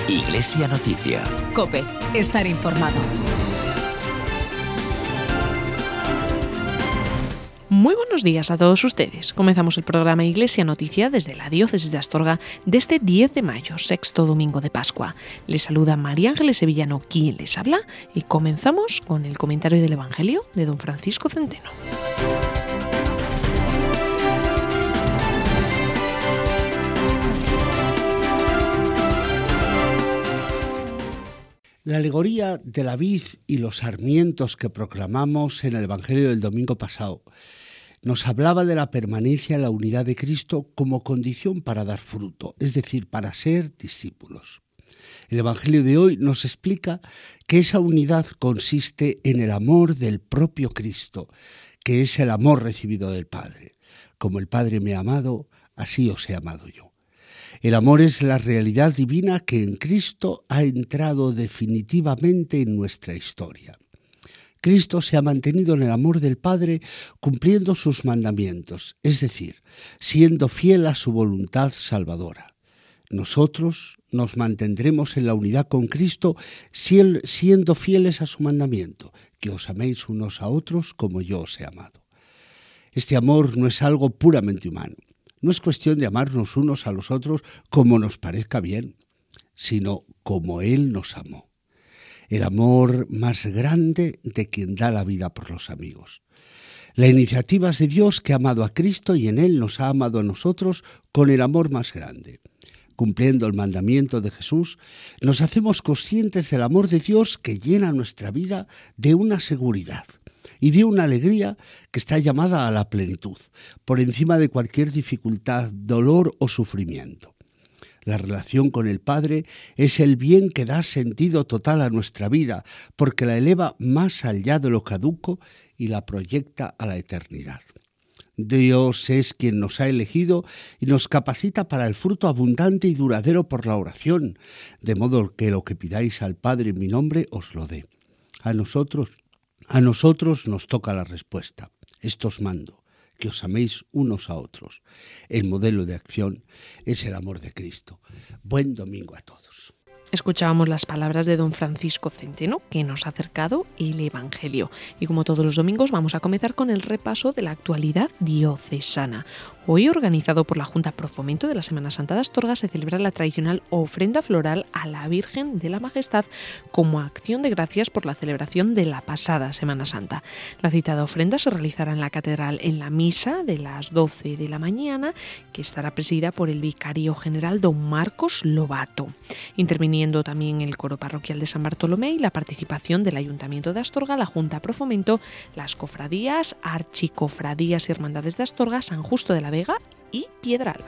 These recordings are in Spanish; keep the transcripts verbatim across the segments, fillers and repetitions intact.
Iglesia Noticia. COPE. Estar informado. Muy buenos días a todos ustedes. Comenzamos el programa Iglesia Noticia desde la Diócesis de Astorga de este diez de mayo, sexto domingo de Pascua. Les saluda María Ángeles Sevillano, quien les habla, y comenzamos con el comentario del Evangelio de don Francisco Centeno. La alegoría de la vid y los sarmientos que proclamamos en el Evangelio del domingo pasado nos hablaba de la permanencia en la unidad de Cristo como condición para dar fruto, es decir, para ser discípulos. El Evangelio de hoy nos explica que esa unidad consiste en el amor del propio Cristo, que es el amor recibido del Padre. Como el Padre me ha amado, así os he amado yo. El amor es la realidad divina que en Cristo ha entrado definitivamente en nuestra historia. Cristo se ha mantenido en el amor del Padre cumpliendo sus mandamientos, es decir, siendo fiel a su voluntad salvadora. Nosotros nos mantendremos en la unidad con Cristo siendo fieles a su mandamiento, que os améis unos a otros como yo os he amado. Este amor no es algo puramente humano. No es cuestión de amarnos unos a los otros como nos parezca bien, sino como Él nos amó. El amor más grande de quien da la vida por los amigos. La iniciativa es de Dios que ha amado a Cristo y en Él nos ha amado a nosotros con el amor más grande. Cumpliendo el mandamiento de Jesús, nos hacemos conscientes del amor de Dios que llena nuestra vida de una seguridad y de una alegría que está llamada a la plenitud, por encima de cualquier dificultad, dolor o sufrimiento. La relación con el Padre es el bien que da sentido total a nuestra vida, porque la eleva más allá de lo caduco y la proyecta a la eternidad. Dios es quien nos ha elegido y nos capacita para el fruto abundante y duradero por la oración, de modo que lo que pidáis al Padre en mi nombre os lo dé. A nosotros A nosotros nos toca la respuesta. Esto os mando, que os améis unos a otros. El modelo de acción es el amor de Cristo. Buen domingo a todos. Escuchábamos las palabras de don Francisco Centeno, que nos ha acercado el Evangelio. Y como todos los domingos vamos a comenzar con el repaso de la actualidad diocesana. Hoy, organizado por la Junta Pro Fomento de la Semana Santa de Astorga, se celebra la tradicional ofrenda floral a la Virgen de la Majestad como acción de gracias por la celebración de la pasada Semana Santa. La citada ofrenda se realizará en la catedral en la misa de las doce de la mañana, que estará presidida por el vicario general don Marcos Lobato. Interviniendo también el coro parroquial de San Bartolomé y la participación del Ayuntamiento de Astorga, la Junta Pro Fomento, las cofradías, archicofradías y hermandades de Astorga, San Justo de la Vega y Piedralba.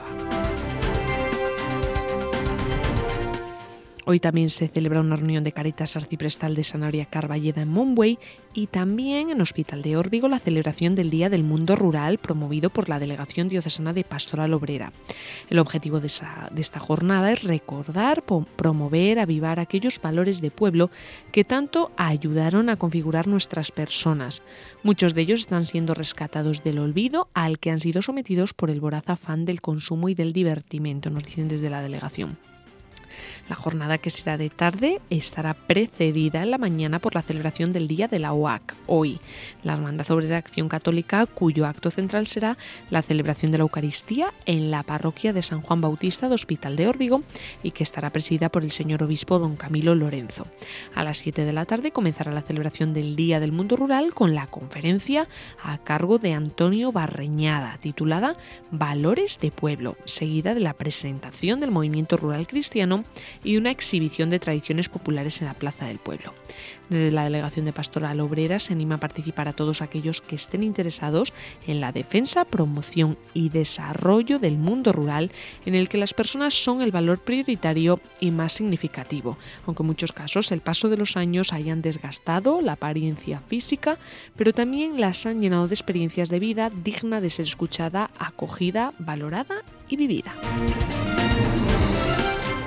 Hoy también se celebra una reunión de Caritas Arciprestal de Sanabria Carballeda en Monbuey y también en Hospital de Órbigo la celebración del Día del Mundo Rural promovido por la Delegación Diocesana de Pastoral Obrera. El objetivo de, esa, de esta jornada es recordar, promover, avivar aquellos valores de pueblo que tanto ayudaron a configurar nuestras personas. Muchos de ellos están siendo rescatados del olvido al que han sido sometidos por el voraz afán del consumo y del divertimento, nos dicen desde la delegación. La jornada, que será de tarde, estará precedida en la mañana por la celebración del Día de la O A C, hoy. La Hermandad Obrera Acción Católica, cuyo acto central será la celebración de la Eucaristía en la parroquia de San Juan Bautista de Hospital de Órbigo y que estará presidida por el señor obispo don Camilo Lorenzo. A las siete de la tarde comenzará la celebración del Día del Mundo Rural con la conferencia a cargo de Antonio Barreñada, titulada Valores de Pueblo, seguida de la presentación del movimiento rural cristiano y una exhibición de tradiciones populares en la Plaza del Pueblo. Desde la Delegación de Pastoral Obrera se anima a participar a todos aquellos que estén interesados en la defensa, promoción y desarrollo del mundo rural, en el que las personas son el valor prioritario y más significativo, aunque en muchos casos el paso de los años hayan desgastado la apariencia física, pero también las han llenado de experiencias de vida digna de ser escuchada, acogida, valorada y vivida.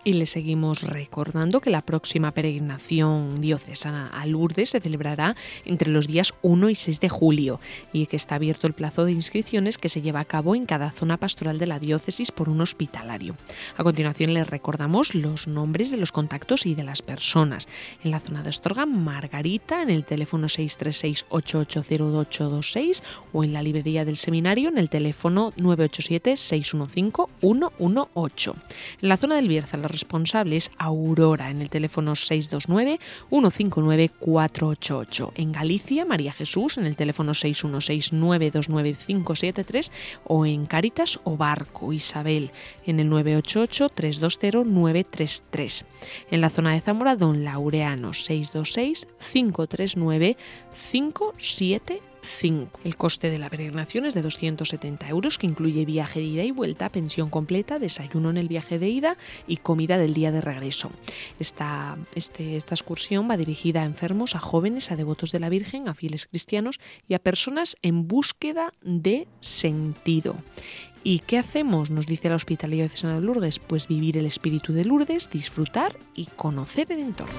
Y les seguimos recordando que la próxima peregrinación diocesana a Lourdes se celebrará entre los días uno y seis de julio y que está abierto el plazo de inscripciones que se lleva a cabo en cada zona pastoral de la diócesis por un hospitalario. A continuación les recordamos los nombres de los contactos y de las personas. En la zona de Astorga, Margarita en el teléfono seis tres seis, ocho ocho cero, ocho dos seis o en la librería del seminario en el teléfono nueve ocho siete, seis uno cinco, uno uno ocho. En la zona del Bierzo, la responsable es Aurora en el teléfono seis dos nueve, uno cinco nueve, cuatro ocho ocho. En Galicia, María Jesús en el teléfono seis uno seis, nueve dos nueve, cinco siete tres o en Cáritas o Barco, Isabel en el nueve ocho ocho, tres dos cero, nueve tres tres. En la zona de Zamora, Don Laureano seis dos seis, cinco tres nueve, cinco siete cinco. El coste de la peregrinación es de doscientos setenta euros, que incluye viaje de ida y vuelta, pensión completa, desayuno en el viaje de ida y comida del día de regreso. Esta, este, esta excursión va dirigida a enfermos, a jóvenes, a devotos de la Virgen, a fieles cristianos y a personas en búsqueda de sentido. ¿Y qué hacemos? Nos dice la Hospitalía Diocesana de Lourdes. Pues vivir el espíritu de Lourdes, disfrutar y conocer el entorno.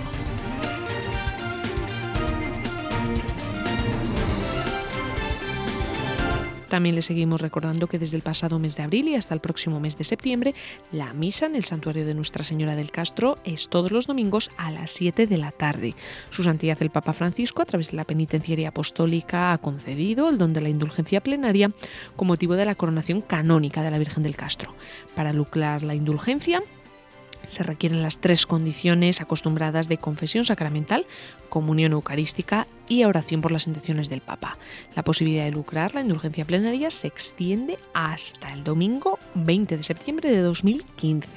También le seguimos recordando que desde el pasado mes de abril y hasta el próximo mes de septiembre, la misa en el Santuario de Nuestra Señora del Castro es todos los domingos a las siete de la tarde. Su Santidad el Papa Francisco, a través de la Penitenciaría Apostólica, ha concedido el don de la indulgencia plenaria con motivo de la coronación canónica de la Virgen del Castro. Para lucrar la indulgencia se requieren las tres condiciones acostumbradas de confesión sacramental, comunión eucarística y oración por las intenciones del Papa. La posibilidad de lucrar la indulgencia plenaria se extiende hasta el domingo veinte de septiembre de dos mil quince.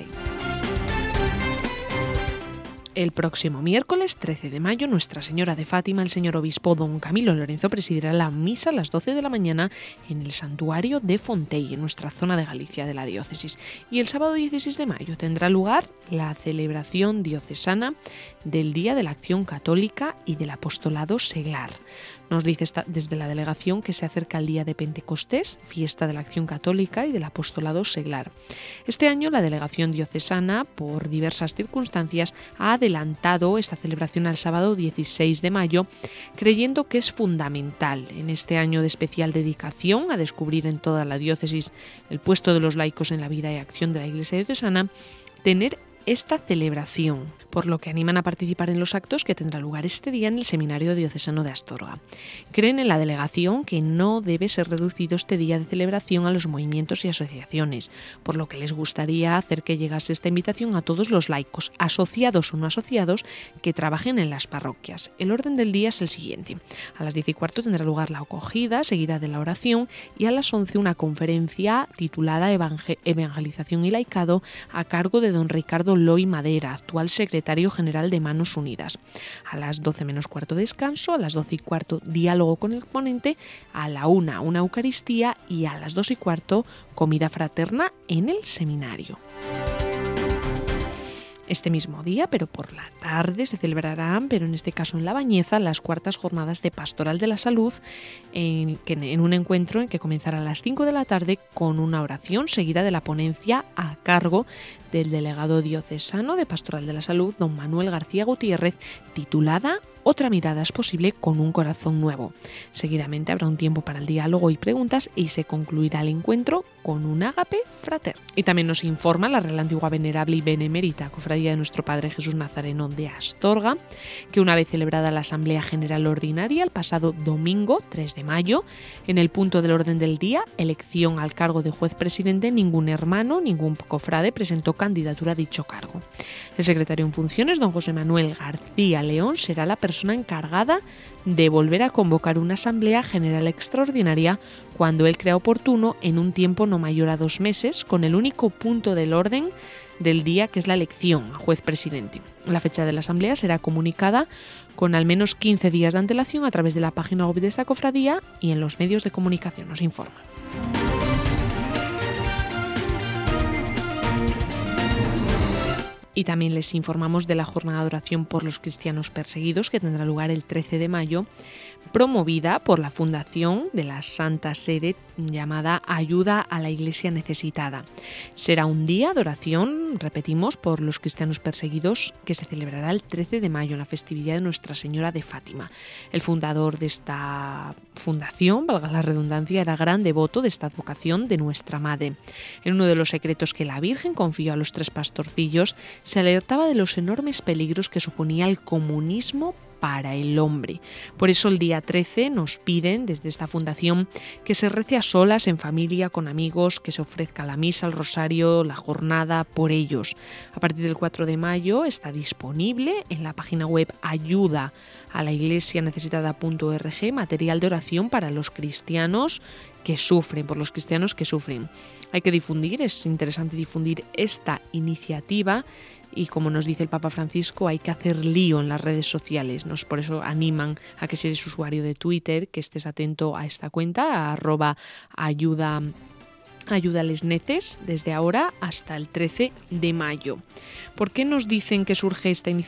El próximo miércoles trece de mayo, Nuestra Señora de Fátima, el señor obispo don Camilo Lorenzo presidirá la misa a las doce de la mañana en el santuario de Fontell, en nuestra zona de Galicia de la diócesis. Y el sábado dieciséis de mayo tendrá lugar la celebración diocesana del Día de la Acción Católica y del Apostolado Seglar. Nos dice esta, desde la delegación que se acerca el día de Pentecostés, fiesta de la Acción Católica y del Apostolado Seglar. Este año la delegación diocesana, por diversas circunstancias, ha adelantado esta celebración al sábado dieciséis de mayo, creyendo que es fundamental en este año de especial dedicación a descubrir en toda la diócesis el puesto de los laicos en la vida y acción de la Iglesia diocesana, tener esta celebración, por lo que animan a participar en los actos que tendrá lugar este día en el Seminario Diocesano de Astorga. Creen en la delegación que no debe ser reducido este día de celebración a los movimientos y asociaciones, por lo que les gustaría hacer que llegase esta invitación a todos los laicos, asociados o no asociados, que trabajen en las parroquias. El orden del día es el siguiente. A las diez y cuarto tendrá lugar la acogida, seguida de la oración, y a las once una conferencia titulada Evangelización y Laicado, a cargo de don Ricardo Loy Madera, actual secretario general de Manos Unidas. A las doce menos cuarto descanso, a las doce y cuarto diálogo con el ponente, a la una una Eucaristía y a las dos y cuarto comida fraterna en el seminario. Este mismo día, pero por la tarde, se celebrarán, pero en este caso en La Bañeza, las cuartas jornadas de Pastoral de la Salud, en, que, en un encuentro en que comenzará a las cinco de la tarde con una oración seguida de la ponencia a cargo del delegado diocesano de Pastoral de la Salud, don Manuel García Gutiérrez, titulada Otra mirada es posible con un corazón nuevo. Seguidamente habrá un tiempo para el diálogo y preguntas y se concluirá el encuentro con un ágape fraterno. Y también nos informa la Real Antigua Venerable y Benemérita Cofradía de Nuestro Padre Jesús Nazareno de Astorga, que una vez celebrada la Asamblea General Ordinaria el pasado domingo tres de mayo, en el punto del orden del día, elección al cargo de juez presidente, ningún hermano, ningún cofrade presentó candidatura a dicho cargo. El secretario en funciones, don José Manuel García León, será la persona encargada de volver a convocar una Asamblea General Extraordinaria cuando él crea oportuno en un tiempo no mayor a dos meses, con el único punto del orden del día que es la elección a juez presidente. La fecha de la Asamblea será comunicada con al menos quince días de antelación a través de la página web de esta cofradía y en los medios de comunicación, nos informa. Y también les informamos de la jornada de oración por los cristianos perseguidos que tendrá lugar el trece de mayo, promovida por la Fundación de la Santa Sede llamada Ayuda a la Iglesia Necesitada. Será un día de oración, repetimos, por los cristianos perseguidos que se celebrará el trece de mayo en la festividad de Nuestra Señora de Fátima. El fundador de esta fundación, valga la redundancia, era gran devoto de esta advocación de Nuestra Madre. En uno de los secretos que la Virgen confió a los tres pastorcillos, se alertaba de los enormes peligros que suponía el comunismo para el hombre. Por eso el día trece nos piden desde esta fundación que se rece a solas, en familia, con amigos, que se ofrezca la misa, el rosario, la jornada por ellos. A partir del cuatro de mayo está disponible en la página web ayuda a la iglesia necesitada punto org material de oración para los cristianos que sufren, por los cristianos que sufren. Hay que difundir, es interesante difundir esta iniciativa. Y como nos dice el Papa Francisco, hay que hacer lío en las redes sociales. Nos por eso animan a que si eres usuario de Twitter, que estés atento a esta cuenta, a arroba ayuda, ayúdales neces, desde ahora hasta el trece de mayo. ¿Por qué nos dicen que surge esta iniciativa?